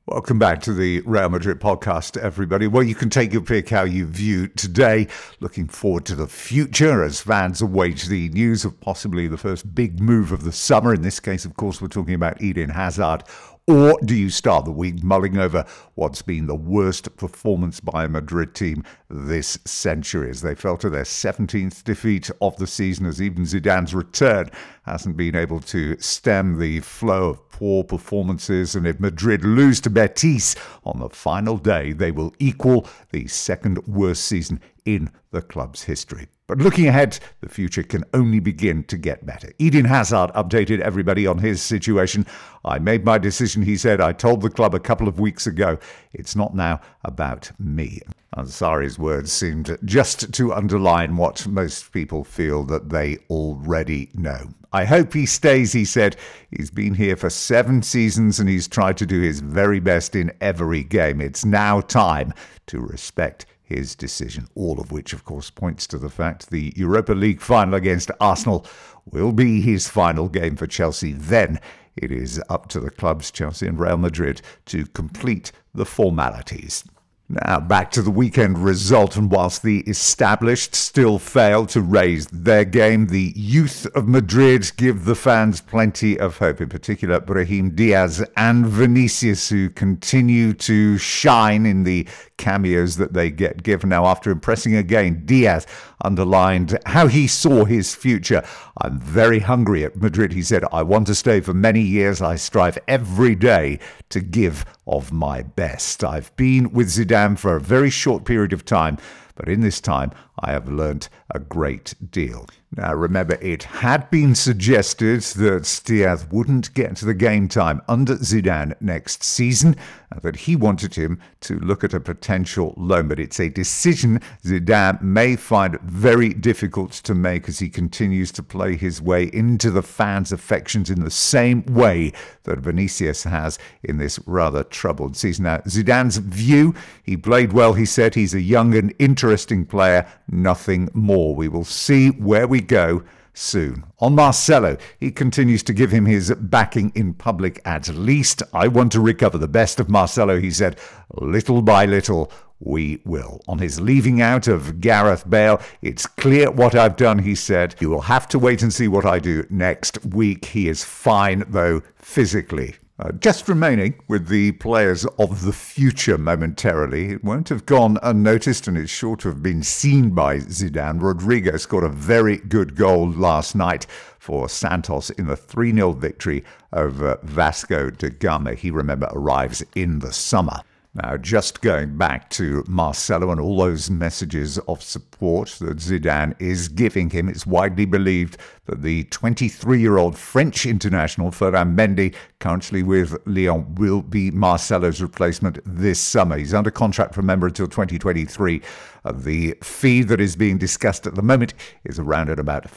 Welcome back to the Real Madrid podcast, everybody. Well, you can take your pick how you view today. Looking forward to the future as fans await the news of possibly the first big move of the summer. In this case, of course, we're talking about Eden Hazard. Or do you start the week mulling over what's been the worst performance by a Madrid team this century as they fell to their 17th defeat of the season, as even Zidane's return hasn't been able to stem the flow of poor performances. And if Madrid lose to Betis on the final day, they will equal the second worst season in the club's history. But looking ahead, the future can only begin to get better. Eden Hazard updated everybody on his situation. I made my decision, he said. I told the club a couple of weeks ago, it's not now about me. Ansari's words seemed just to underline what most people feel that they already know. I hope he stays, he said. He's been here for 7 seasons and he's tried to do his very best in every game. It's now time to respect his decision, all of which, of course, points to the fact the Europa League final against Arsenal will be his final game for Chelsea. Then it is up to the clubs, Chelsea and Real Madrid, to complete the formalities. Now, back to the weekend result, and whilst the established still fail to raise their game, the youth of Madrid give the fans plenty of hope, in particular Brahim Diaz and Vinicius, who continue to shine in the cameos that they get given. Now, after impressing again, Diaz underlined how he saw his future. I'm very hungry at Madrid, he said. I want to stay for many years. I strive every day to give of my best. I've been with Zidane for a very short period of time, but in this time I have learnt a great deal. Now remember, it had been suggested that Diaz wouldn't get to the game time under Zidane next season, and that he wanted him to look at a potential loan, but it's a decision Zidane may find very difficult to make as he continues to play his way into the fans' affections in the same way that Vinicius has in this rather troubled season. Now, Zidane's view, he played well, he said. He's a young and interesting player, nothing more. We will see where we go soon. On Marcelo, he continues to give him his backing in public at least. I want to recover the best of Marcelo, he said. Little by little, we will. On his leaving out of Gareth Bale, it's clear what I've done, he said. You will have to wait and see what I do next week. He is fine, though, physically. Just remaining with the players of the future momentarily. It won't have gone unnoticed and it's sure to have been seen by Zidane. Rodrigo scored a very good goal last night for Santos in the 3-0 victory over Vasco da Gama. He, remember, arrives in the summer. Now, just going back to Marcelo and all those messages of support that Zidane is giving him, it's widely believed that the 23-year-old French international Ferland Mendy, currently with Lyon, will be Marcelo's replacement this summer. He's under contract, remember, until 2023. The fee that is being discussed at the moment is around at about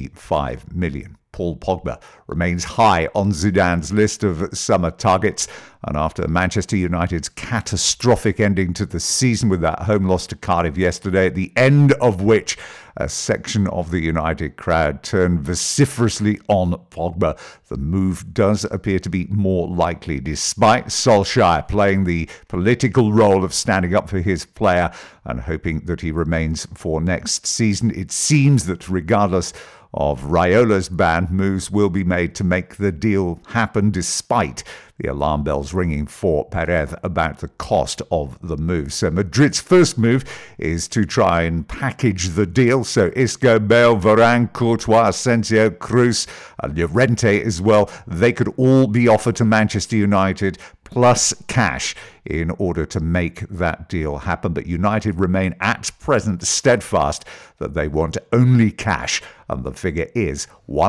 45 million. Paul Pogba remains high on Zidane's list of summer targets, and after Manchester United's catastrophic ending to the season with that home loss to Cardiff yesterday, at the end of which a section of the United crowd turned vociferously on Pogba, the move does appear to be more likely, despite Solskjaer playing the political role of standing up for his player and hoping that he remains for next season. It seems that regardless of Raiola's ban, moves will be made to make the deal happen, despite the alarm bells ringing for Perez about the cost of the move. So Madrid's first move is to try and package the deal. So Isco, Bale, Varane, Courtois, Asensio, Cruz, and Llorente as well. They could all be offered to Manchester United plus cash in order to make that deal happen. But United remain at present steadfast that they want only cash, and the figure is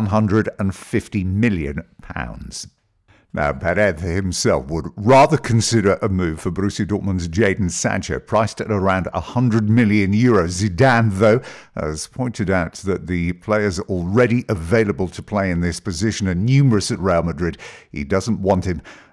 £150 million. Now, Perez himself would rather consider a move for Borussia Dortmund's Jadon Sancho, priced at around €100 million. Zidane, though, has pointed out that the players already available to play in this position are numerous at Real Madrid. He doesn't want him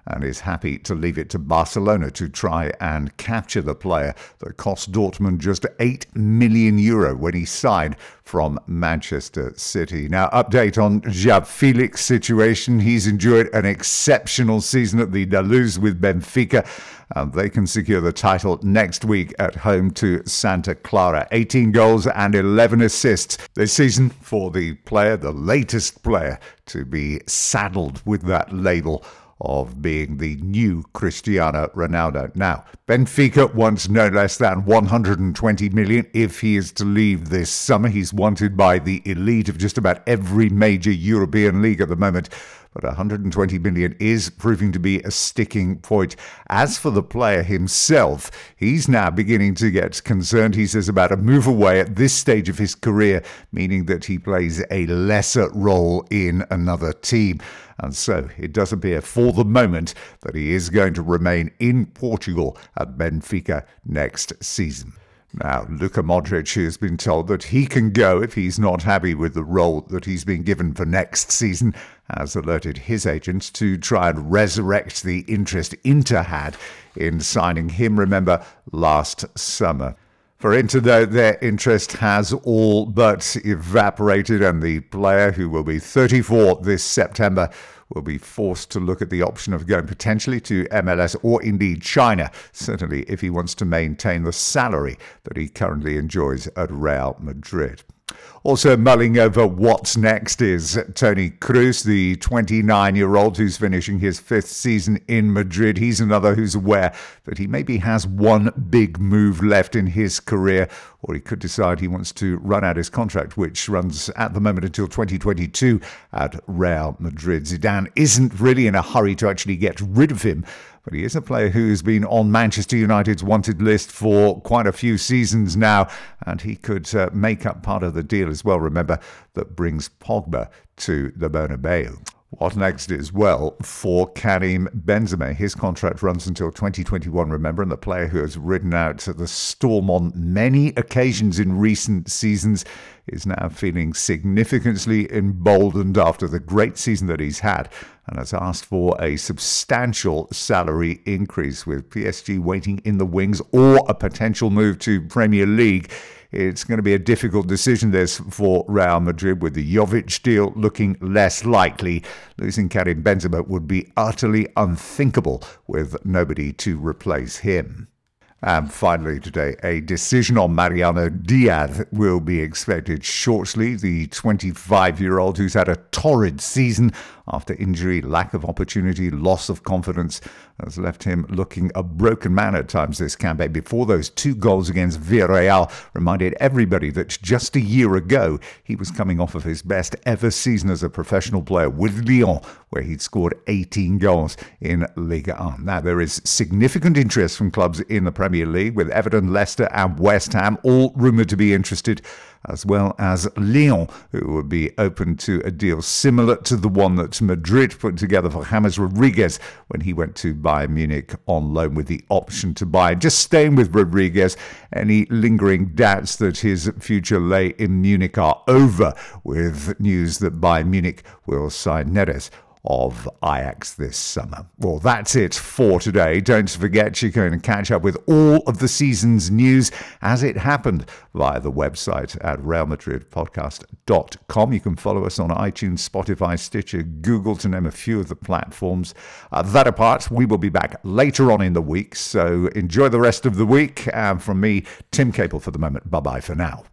and is happy to leave it to Barcelona to try and capture the player that cost Dortmund just €8 million when he signed from Manchester City. Now, update on João Felix's situation. He's enjoyed an exceptional season at the La Luz with Benfica, and they can secure the title next week at home to Santa Clara. 18 goals and 11 assists this season for the player, the latest player to be saddled with that label of being the new Cristiano Ronaldo. Now, Benfica wants no less than 120 million if he is to leave this summer. He's wanted by the elite of just about every major European league at the moment, but 120 million is proving to be a sticking point. As for the player himself, he's now beginning to get concerned. He says about a move away at this stage of his career, meaning that he plays a lesser role in another team. And so it does appear for the moment that he is going to remain in Portugal at Benfica next season. Now, Luka Modric has been told that he can go if he's not happy with the role that he's been given for next season, has alerted his agents to try and resurrect the interest Inter had in signing him, remember, last summer. For Inter, though, their interest has all but evaporated, and the player, who will be 34 this September, will be forced to look at the option of going potentially to MLS or indeed China, certainly if he wants to maintain the salary that he currently enjoys at Real Madrid. Also mulling over what's next is Toni Kroos, the 29-year-old who's finishing his 5th season in Madrid. He's another who's aware that he maybe has one big move left in his career, or he could decide he wants to run out his contract, which runs at the moment until 2022 at Real Madrid. Zidane isn't really in a hurry to actually get rid of him, but he is a player who has been on Manchester United's wanted list for quite a few seasons now, and he could make up part of the deal as well, remember, that brings Pogba to the Bernabeu. What next is, well, for Karim Benzema. His contract runs until 2021, remember, and the player who has ridden out the storm on many occasions in recent seasons is now feeling significantly emboldened after the great season that he's had, and has asked for a substantial salary increase, with PSG waiting in the wings or a potential move to Premier League. It's going to be a difficult decision, this, for Real Madrid, with the Jovic deal looking less likely. Losing Karim Benzema would be utterly unthinkable with nobody to replace him. And finally today, a decision on Mariano Diaz will be expected shortly. The 25-year-old who's had a torrid season after injury, lack of opportunity, loss of confidence, has left him looking a broken man at times this campaign. Before those 2 goals against Villarreal reminded everybody that just a year ago he was coming off of his best ever season as a professional player with Lyon, where he'd scored 18 goals in Ligue 1. Now, there is significant interest from clubs in the Premier League, with Everton, Leicester and West Ham all rumoured to be interested, as well as Lyon, who would be open to a deal similar to the one that Madrid put together for James Rodriguez when he went to Bayern Munich on loan with the option to buy. Just staying with Rodriguez, any lingering doubts that his future lay in Munich are over, with news that Bayern Munich will sign Neres of Ajax this summer. Well, that's it for today. Don't forget, you can catch up with all of the season's news as it happened via the website at realmadridpodcast.com. You can follow us on iTunes, Spotify, Stitcher, Google, to name a few of the platforms. That apart, we will be back later on in the week, so enjoy the rest of the week. And from me, Tim Capel, for the moment, bye-bye for now.